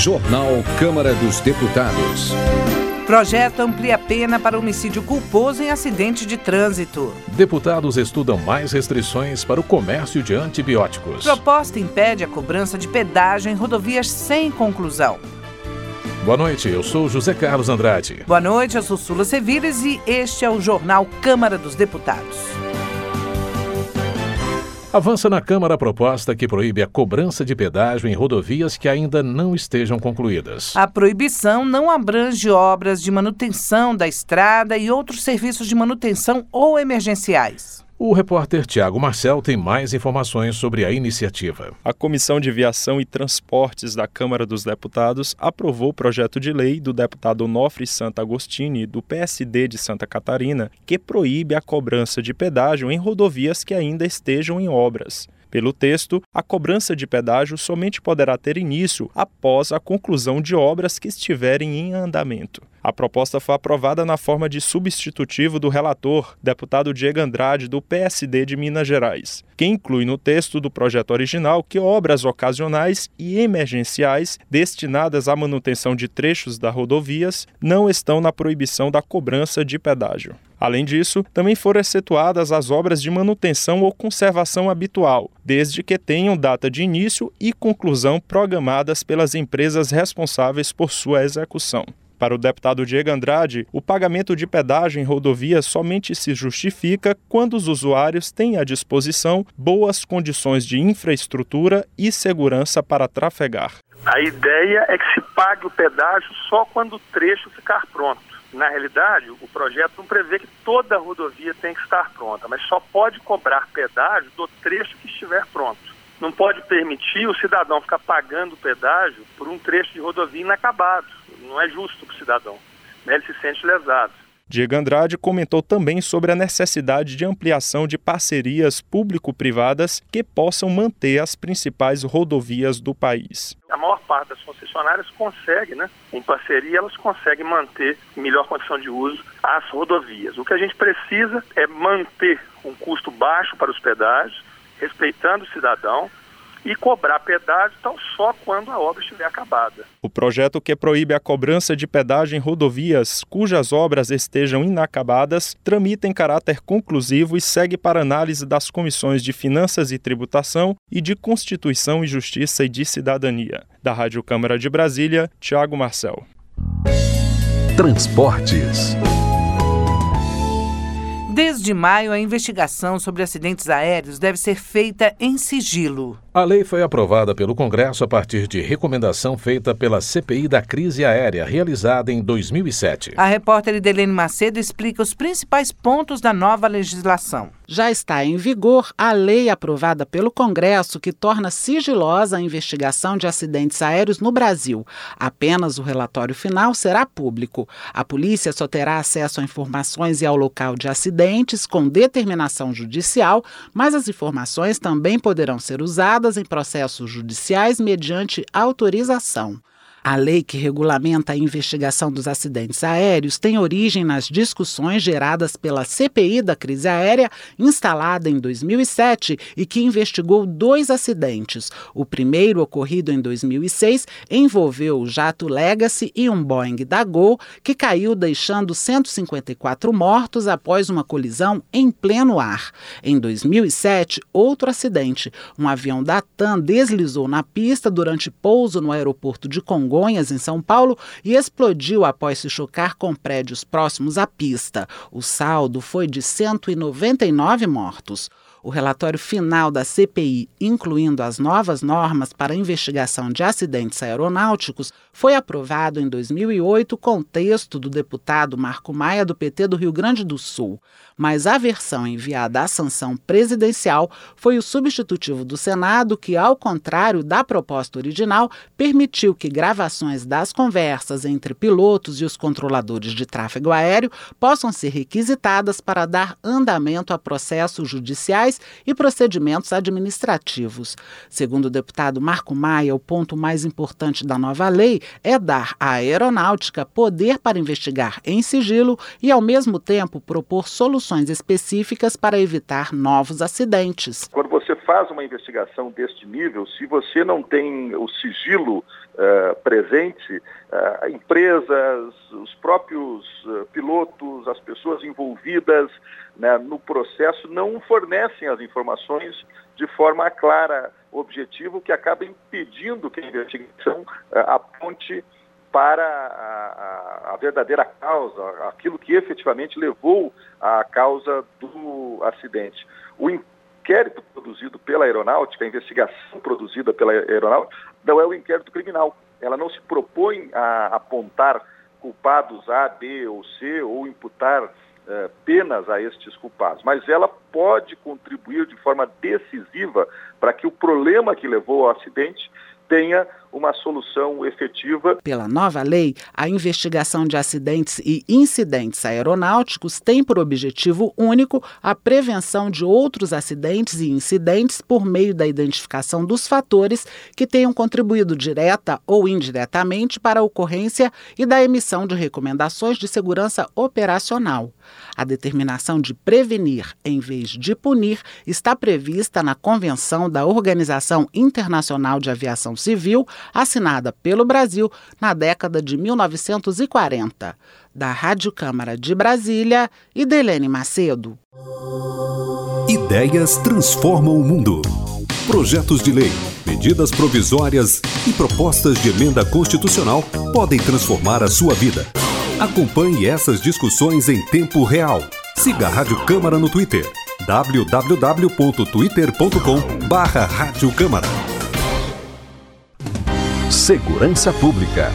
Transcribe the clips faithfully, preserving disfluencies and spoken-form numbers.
Jornal Câmara dos Deputados. Projeto amplia pena para homicídio culposo em acidente de trânsito. Deputados estudam mais restrições para o comércio de antibióticos. Proposta impede a cobrança de pedágio em rodovias sem conclusão. Boa noite, eu sou José Carlos Andrade. Boa noite, eu sou Sula Sevires e este é o Jornal Câmara dos Deputados. Avança na Câmara a proposta que proíbe a cobrança de pedágio em rodovias que ainda não estejam concluídas. A proibição não abrange obras de manutenção da estrada e outros serviços de manutenção ou emergenciais. O repórter Tiago Marcel tem mais informações sobre a iniciativa. A Comissão de Viação e Transportes da Câmara dos Deputados aprovou o projeto de lei do deputado Onofre Sant'Agostini, do P S D de Santa Catarina, que proíbe a cobrança de pedágio em rodovias que ainda estejam em obras. Pelo texto, a cobrança de pedágio somente poderá ter início após a conclusão de obras que estiverem em andamento. A proposta foi aprovada na forma de substitutivo do relator, deputado Diego Andrade, do P S D de Minas Gerais, que inclui no texto do projeto original que obras ocasionais e emergenciais destinadas à manutenção de trechos das rodovias não estão na proibição da cobrança de pedágio. Além disso, também foram excetuadas as obras de manutenção ou conservação habitual, desde que tenham data de início e conclusão programadas pelas empresas responsáveis por sua execução. Para o deputado Diego Andrade, o pagamento de pedágio em rodovias somente se justifica quando os usuários têm à disposição boas condições de infraestrutura e segurança para trafegar. A ideia é que se pague o pedágio só quando o trecho ficar pronto. Na realidade, o projeto não prevê que toda a rodovia tem que estar pronta, mas só pode cobrar pedágio do trecho que estiver pronto. Não pode permitir o cidadão ficar pagando pedágio por um trecho de rodovia inacabado. Não é justo para o cidadão, né? Ele se sente lesado. Diego Andrade comentou também sobre a necessidade de ampliação de parcerias público-privadas que possam manter as principais rodovias do país. A maior parte das concessionárias consegue, né? Em parceria, elas conseguem manter em melhor condição de uso as rodovias. O que a gente precisa é manter um custo baixo para os pedágios, respeitando o cidadão, e cobrar pedágio então, só quando a obra estiver acabada. O projeto que proíbe a cobrança de pedágio em rodovias cujas obras estejam inacabadas tramita em caráter conclusivo e segue para análise das comissões de Finanças e Tributação e de Constituição e Justiça e de Cidadania. Da Rádio Câmara de Brasília, Tiago Marcel. Transportes. Desde maio, a investigação sobre acidentes aéreos deve ser feita em sigilo. A lei foi aprovada pelo Congresso a partir de recomendação feita pela C P I da crise aérea, realizada em dois mil e sete. A repórter Idelene Macedo explica os principais pontos da nova legislação. Já está em vigor a lei aprovada pelo Congresso que torna sigilosa a investigação de acidentes aéreos no Brasil. Apenas o relatório final será público. A polícia só terá acesso a informações e ao local de acidentes com determinação judicial, mas as informações também poderão ser usadas em processos judiciais mediante autorização. A lei que regulamenta a investigação dos acidentes aéreos tem origem nas discussões geradas pela C P I da crise aérea, instalada em dois mil e sete e que investigou dois acidentes. O primeiro, ocorrido em dois mil e seis, envolveu o jato Legacy e um Boeing da Gol, que caiu deixando cento e cinquenta e quatro mortos após uma colisão em pleno ar. Em dois mil e sete, outro acidente. Um avião da TAM deslizou na pista durante pouso no aeroporto de Congonhas, em São Paulo, e explodiu após se chocar com prédios próximos à pista. O saldo foi de cento e noventa e nove mortos. O relatório final da C P I, incluindo as novas normas para a investigação de acidentes aeronáuticos, foi aprovado em dois mil e oito com texto do deputado Marco Maia, do P T do Rio Grande do Sul. Mas a versão enviada à sanção presidencial foi o substitutivo do Senado que, ao contrário da proposta original, permitiu que gravações das conversas entre pilotos e os controladores de tráfego aéreo possam ser requisitadas para dar andamento a processos judiciais e procedimentos administrativos. Segundo o deputado Marco Maia, o ponto mais importante da nova lei é dar à aeronáutica poder para investigar em sigilo e, ao mesmo tempo, propor soluções específicas para evitar novos acidentes. Quando você faz uma investigação deste nível, se você não tem o sigilo uh, presente, uh, empresas, os próprios uh, pilotos, as pessoas envolvidas, né, no processo não fornecem as informações de forma clara, objetiva, o que acaba impedindo que a investigação uh, aponte para a, a, a verdadeira causa, aquilo que efetivamente levou à causa do acidente. O inquérito produzido pela aeronáutica, a investigação produzida pela aeronáutica, não é o inquérito criminal. Ela não se propõe a apontar culpados A, B ou C ou imputar eh, penas a estes culpados, mas ela pode contribuir de forma decisiva para que o problema que levou ao acidente tenha uma solução efetiva. Pela nova lei, a investigação de acidentes e incidentes aeronáuticos tem por objetivo único a prevenção de outros acidentes e incidentes por meio da identificação dos fatores que tenham contribuído direta ou indiretamente para a ocorrência e da emissão de recomendações de segurança operacional. A determinação de prevenir em vez de punir está prevista na Convenção da Organização Internacional de Aviação Civil, assinada pelo Brasil na década de mil novecentos e quarenta. Da Rádio Câmara de Brasília, Idelene Macedo. Ideias transformam o mundo. Projetos de lei, medidas provisórias e propostas de emenda constitucional podem transformar a sua vida. Acompanhe essas discussões em tempo real. Siga a Rádio Câmara no Twitter. w w w ponto twitter ponto com barra Rádio Câmara. Segurança Pública.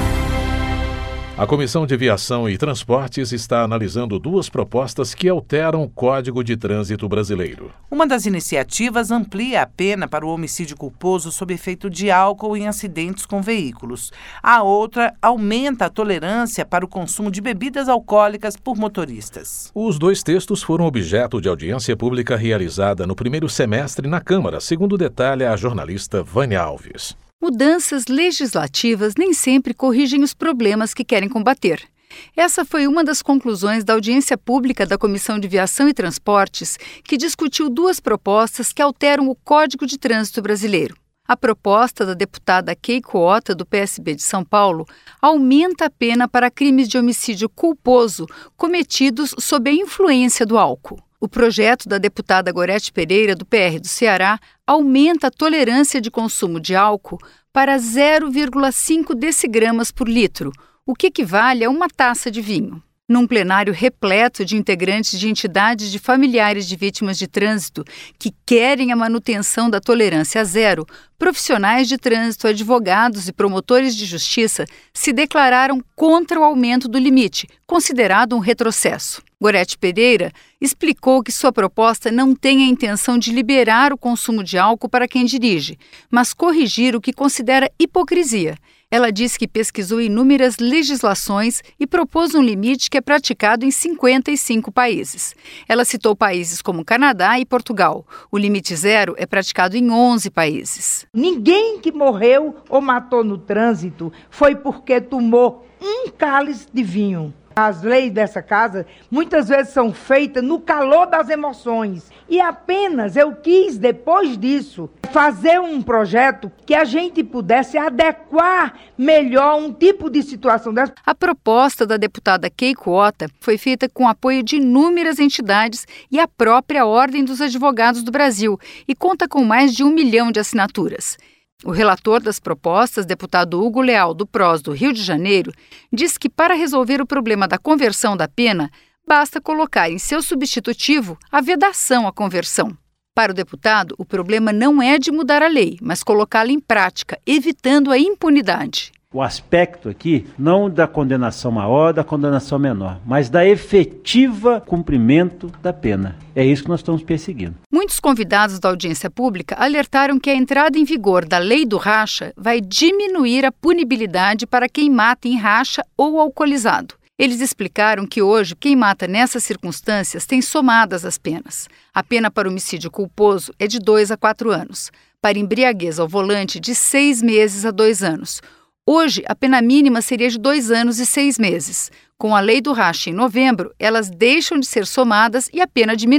A Comissão de Viação e Transportes está analisando duas propostas que alteram o Código de Trânsito Brasileiro. Uma das iniciativas amplia a pena para o homicídio culposo sob efeito de álcool em acidentes com veículos. A outra aumenta a tolerância para o consumo de bebidas alcoólicas por motoristas. Os dois textos foram objeto de audiência pública realizada no primeiro semestre na Câmara, segundo detalha a jornalista Vânia Alves. Mudanças legislativas nem sempre corrigem os problemas que querem combater. Essa foi uma das conclusões da audiência pública da Comissão de Viação e Transportes, que discutiu duas propostas que alteram o Código de Trânsito Brasileiro. A proposta da deputada Keiko Ota, do P S B de São Paulo, aumenta a pena para crimes de homicídio culposo cometidos sob a influência do álcool. O projeto da deputada Gorete Pereira, do P R do Ceará, aumenta a tolerância de consumo de álcool para zero vírgula cinco decigramas por litro, o que equivale a uma taça de vinho. Num plenário repleto de integrantes de entidades de familiares de vítimas de trânsito que querem a manutenção da tolerância zero, profissionais de trânsito, advogados e promotores de justiça se declararam contra o aumento do limite, considerado um retrocesso. Gorete Pereira explicou que sua proposta não tem a intenção de liberar o consumo de álcool para quem dirige, mas corrigir o que considera hipocrisia. Ela disse que pesquisou inúmeras legislações e propôs um limite que é praticado em cinquenta e cinco países. Ela citou países como Canadá e Portugal. O limite zero é praticado em onze países. Ninguém que morreu ou matou no trânsito foi porque tomou um cálice de vinho. As leis dessa casa muitas vezes são feitas no calor das emoções. E apenas eu quis, depois disso, fazer um projeto que a gente pudesse adequar melhor um tipo de situação dessa. A proposta da deputada Keiko Ota foi feita com apoio de inúmeras entidades e a própria Ordem dos Advogados do Brasil e conta com mais de um milhão de assinaturas. O relator das propostas, deputado Hugo Leal, do P R O S do Rio de Janeiro, diz que para resolver o problema da conversão da pena, basta colocar em seu substitutivo a vedação à conversão. Para o deputado, o problema não é de mudar a lei, mas colocá-la em prática, evitando a impunidade. O aspecto aqui, não da condenação maior, da condenação menor, mas da efetiva cumprimento da pena. É isso que nós estamos perseguindo. Muitos convidados da audiência pública alertaram que a entrada em vigor da lei do racha vai diminuir a punibilidade para quem mata em racha ou alcoolizado. Eles explicaram que hoje quem mata nessas circunstâncias tem somadas as penas. A pena para homicídio culposo é de dois a quatro anos. Para embriaguez ao volante, de seis meses a dois anos. Hoje, a pena mínima seria de dois anos e seis meses. Com a lei do racha em novembro, elas deixam de ser somadas e a pena diminui.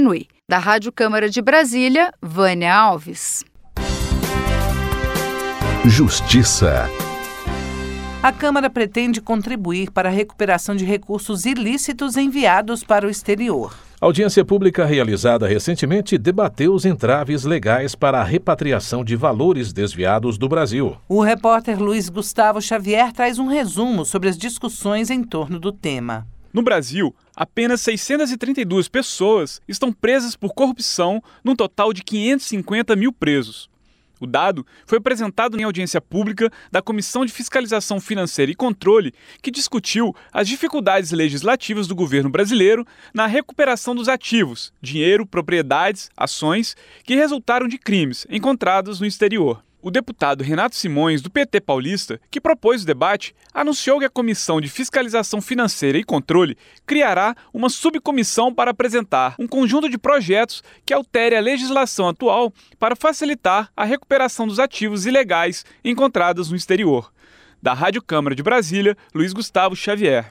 Da Rádio Câmara de Brasília, Vânia Alves. Justiça. A Câmara pretende contribuir para a recuperação de recursos ilícitos enviados para o exterior. A audiência pública realizada recentemente debateu os entraves legais para a repatriação de valores desviados do Brasil. O repórter Luiz Gustavo Xavier traz um resumo sobre as discussões em torno do tema. No Brasil, apenas seiscentas e trinta e duas pessoas estão presas por corrupção, num total de quinhentos e cinquenta mil presos. O dado foi apresentado em audiência pública da Comissão de Fiscalização Financeira e Controle, que discutiu as dificuldades legislativas do governo brasileiro na recuperação dos ativos, dinheiro, propriedades, ações que resultaram de crimes encontrados no exterior. O deputado Renato Simões, do P T paulista, que propôs o debate, anunciou que a Comissão de Fiscalização Financeira e Controle criará uma subcomissão para apresentar um conjunto de projetos que altere a legislação atual para facilitar a recuperação dos ativos ilegais encontrados no exterior. Da Rádio Câmara de Brasília, Luiz Gustavo Xavier.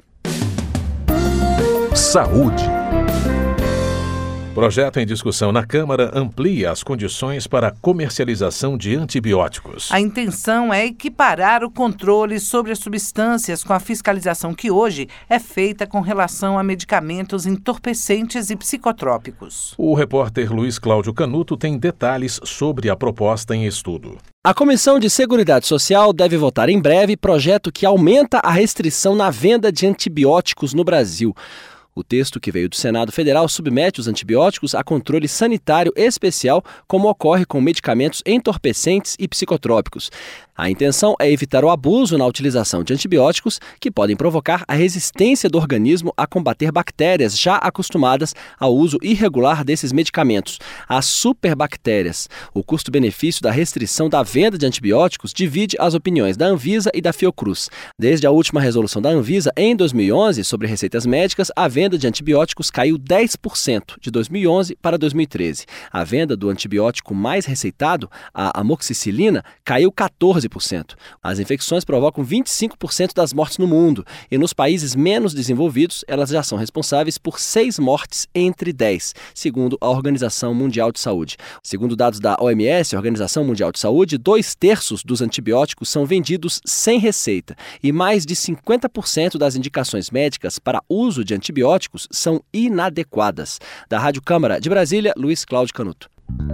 Saúde. Projeto em discussão na Câmara amplia as condições para a comercialização de antibióticos. A intenção é equiparar o controle sobre as substâncias com a fiscalização que hoje é feita com relação a medicamentos entorpecentes e psicotrópicos. O repórter Luiz Cláudio Canuto tem detalhes sobre a proposta em estudo. A Comissão de Seguridade Social deve votar em breve projeto que aumenta a restrição na venda de antibióticos no Brasil. O texto que veio do Senado Federal submete os antibióticos a controle sanitário especial, como ocorre com medicamentos entorpecentes e psicotrópicos. A intenção é evitar o abuso na utilização de antibióticos que podem provocar a resistência do organismo a combater bactérias já acostumadas ao uso irregular desses medicamentos, as superbactérias. O custo-benefício da restrição da venda de antibióticos divide as opiniões da Anvisa e da Fiocruz. Desde a última resolução da Anvisa, em dois mil e onze, sobre receitas médicas, a venda de antibióticos caiu dez por cento de dois mil e onze para dois mil e treze. A venda do antibiótico mais receitado, a amoxicilina, caiu quatorze por cento. As infecções provocam vinte e cinco por cento das mortes no mundo e nos países menos desenvolvidos elas já são responsáveis por seis mortes entre dez, segundo a Organização Mundial de Saúde. Segundo dados da O M S, a Organização Mundial de Saúde, dois terços dos antibióticos são vendidos sem receita e mais de cinquenta por cento das indicações médicas para uso de antibióticos são inadequadas. Da Rádio Câmara de Brasília, Luiz Cláudio Canuto.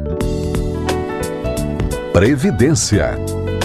Previdência.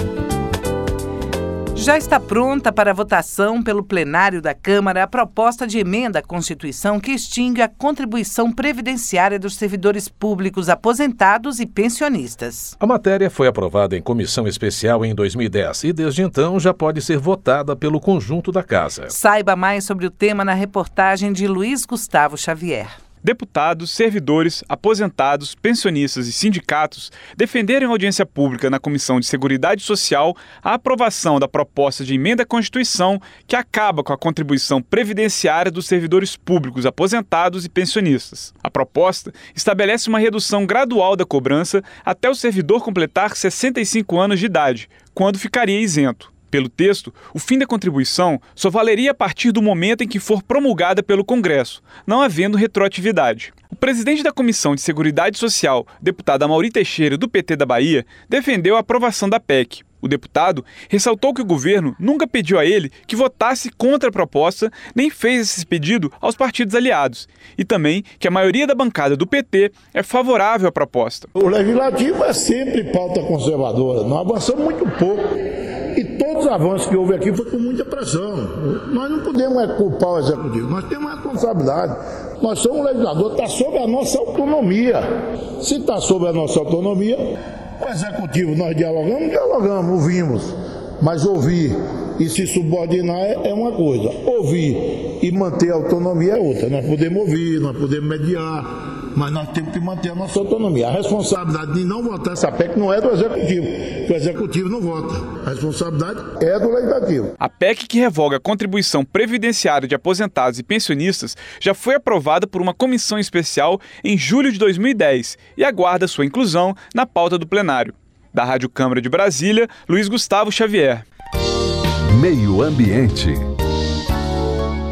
Já está pronta para votação pelo plenário da Câmara a proposta de emenda à Constituição que extingue a contribuição previdenciária dos servidores públicos aposentados e pensionistas. A matéria foi aprovada em comissão especial em dois mil e dez e desde então já pode ser votada pelo conjunto da Casa. Saiba mais sobre o tema na reportagem de Luiz Gustavo Xavier. Deputados, servidores, aposentados, pensionistas e sindicatos defenderam em audiência pública na Comissão de Seguridade Social a aprovação da proposta de emenda à Constituição que acaba com a contribuição previdenciária dos servidores públicos aposentados e pensionistas. A proposta estabelece uma redução gradual da cobrança até o servidor completar sessenta e cinco anos de idade, quando ficaria isento. Pelo texto, o fim da contribuição só valeria a partir do momento em que for promulgada pelo Congresso, não havendo retroatividade. O presidente da Comissão de Seguridade Social, deputado Amaury Teixeira, do P T da Bahia, defendeu a aprovação da P E C. O deputado ressaltou que o governo nunca pediu a ele que votasse contra a proposta, nem fez esse pedido aos partidos aliados, e também que a maioria da bancada do P T é favorável à proposta. O legislativo é sempre pauta conservadora, nós avançamos muito pouco. E todos os avanços que houve aqui foi com muita pressão. Nós não podemos é, culpar o executivo, nós temos uma responsabilidade. Nós somos um legislador, está sob a nossa autonomia. Se está sob a nossa autonomia, o executivo nós dialogamos, dialogamos, ouvimos. Mas ouvir e se subordinar é uma coisa, ouvir e manter a autonomia é outra. Nós podemos ouvir, nós podemos mediar, mas nós temos que manter a nossa autonomia. A responsabilidade de não votar essa P E C não é do Executivo, porque o Executivo não vota. A responsabilidade é do Legislativo. A P E C que revoga a contribuição previdenciária de aposentados e pensionistas já foi aprovada por uma comissão especial em julho de dois mil e dez e aguarda sua inclusão na pauta do plenário. Da Rádio Câmara de Brasília, Luiz Gustavo Xavier. Meio Ambiente.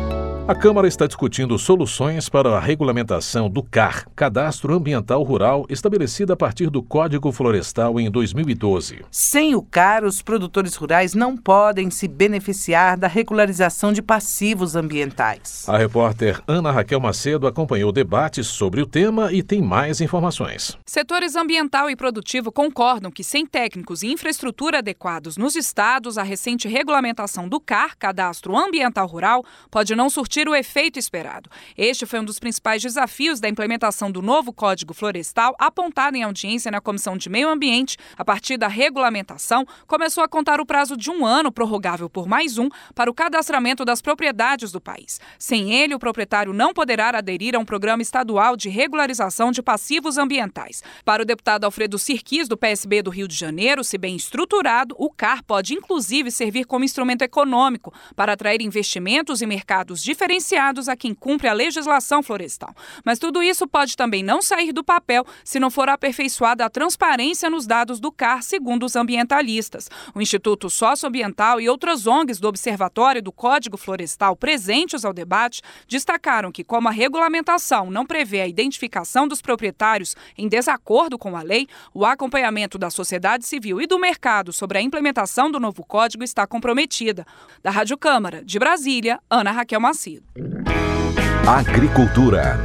A Câmara está discutindo soluções para a regulamentação do C A R, Cadastro Ambiental Rural, estabelecida a partir do Código Florestal em dois mil e doze. Sem o C A R, os produtores rurais não podem se beneficiar da regularização de passivos ambientais. A repórter Ana Raquel Macedo acompanhou debates sobre o tema e tem mais informações. Setores ambiental e produtivo concordam que, sem técnicos e infraestrutura adequados nos estados, a recente regulamentação do C A R, Cadastro Ambiental Rural, pode não surtir o efeito esperado. Este foi um dos principais desafios da implementação do novo Código Florestal, apontado em audiência na Comissão de Meio Ambiente. A partir da regulamentação, começou a contar o prazo de um ano, prorrogável por mais um, para o cadastramento das propriedades do país. Sem ele, o proprietário não poderá aderir a um programa estadual de regularização de passivos ambientais. Para o deputado Alfredo Sirquis, do P S B do Rio de Janeiro, se bem estruturado, o C A R pode inclusive servir como instrumento econômico para atrair investimentos e mercados diferenciados diferenciados a quem cumpre a legislação florestal. Mas tudo isso pode também não sair do papel se não for aperfeiçoada a transparência nos dados do C A R, segundo os ambientalistas. O Instituto Socioambiental e outras O N Gs do Observatório do Código Florestal presentes ao debate destacaram que, como a regulamentação não prevê a identificação dos proprietários em desacordo com a lei, o acompanhamento da sociedade civil e do mercado sobre a implementação do novo código está comprometida. Da Rádio Câmara, de Brasília, Ana Raquel Macedo. Agricultura.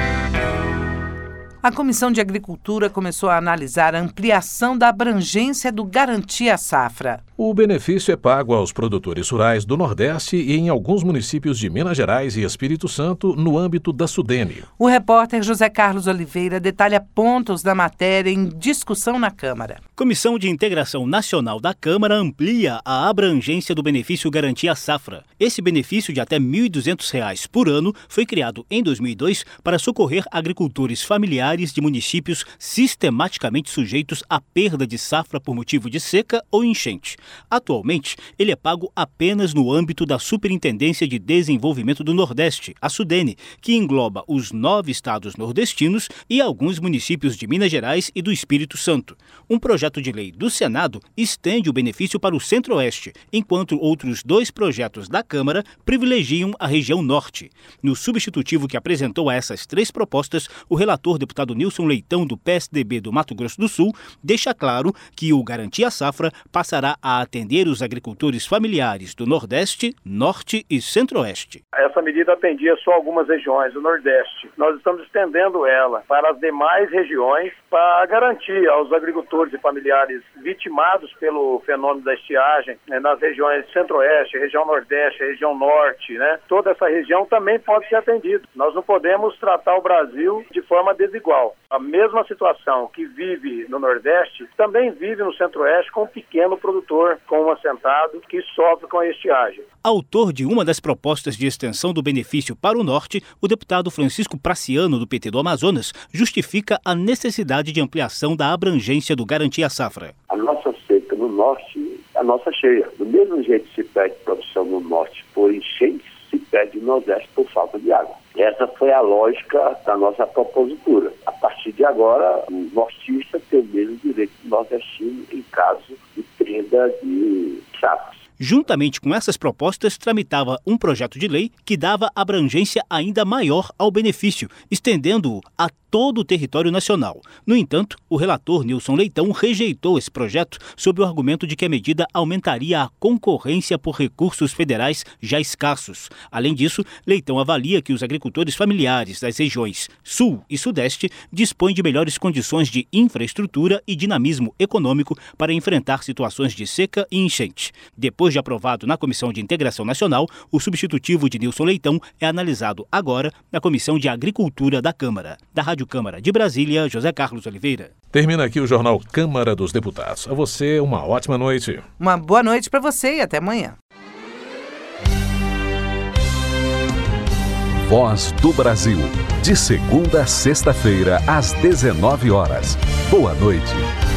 A Comissão de Agricultura começou a analisar a ampliação da abrangência do Garantia Safra. O benefício é pago aos produtores rurais do Nordeste e em alguns municípios de Minas Gerais e Espírito Santo, no âmbito da Sudene. O repórter José Carlos Oliveira detalha pontos da matéria em discussão na Câmara. Comissão de Integração Nacional da Câmara amplia a abrangência do benefício Garantia Safra. Esse benefício de até mil e duzentos reais por ano foi criado em dois mil e dois para socorrer agricultores familiares de municípios sistematicamente sujeitos à perda de safra por motivo de seca ou enchente. Atualmente, ele é pago apenas no âmbito da Superintendência de Desenvolvimento do Nordeste, a Sudene, que engloba os nove estados nordestinos e alguns municípios de Minas Gerais e do Espírito Santo. Um projeto de lei do Senado estende o benefício para o Centro-Oeste, enquanto outros dois projetos da Câmara privilegiam a região Norte. No substitutivo que apresentou a essas três propostas, o relator deputado Nilson Leitão, do P S D B do Mato Grosso do Sul, deixa claro que o Garantia Safra passará a atender os agricultores familiares do Nordeste, Norte e Centro-Oeste. Essa medida atendia só algumas regiões do Nordeste. Nós estamos estendendo ela para as demais regiões para garantir aos agricultores e familiares vitimados pelo fenômeno da estiagem, né, nas regiões Centro-Oeste, região Nordeste, região Norte, né, toda essa região também pode ser atendida. Nós não podemos tratar o Brasil de forma desigual. A mesma situação que vive no Nordeste também vive no Centro-Oeste com um pequeno produtor, com um assentado que sofre com a estiagem. Autor de uma das propostas de extensão do benefício para o Norte, o deputado Francisco Praciano, do P T do Amazonas, justifica a necessidade de ampliação da abrangência do Garantia Safra. A nossa seca no Norte, a nossa cheia. Do mesmo jeito que se pede produção no Norte por enchentes, se pede no Nordeste por falta de água. Essa foi a lógica da nossa propositura. A partir de agora, o nortista tem o mesmo direito do nordestino em caso de perda de safra. Juntamente com essas propostas, tramitava um projeto de lei que dava abrangência ainda maior ao benefício, estendendo-o a todo o território nacional. No entanto, o relator Nilson Leitão rejeitou esse projeto sob o argumento de que a medida aumentaria a concorrência por recursos federais já escassos. Além disso, Leitão avalia que os agricultores familiares das regiões Sul e Sudeste dispõem de melhores condições de infraestrutura e dinamismo econômico para enfrentar situações de seca e enchente. Depois de aprovado na Comissão de Integração Nacional, o substitutivo de Nilson Leitão é analisado agora na Comissão de Agricultura da Câmara. Da Rádio Câmara de Brasília, José Carlos Oliveira. Termina aqui o Jornal Câmara dos Deputados. A você, uma ótima noite. Uma boa noite para você e até amanhã. Voz do Brasil. De segunda a sexta-feira, às dezenove horas. Boa noite.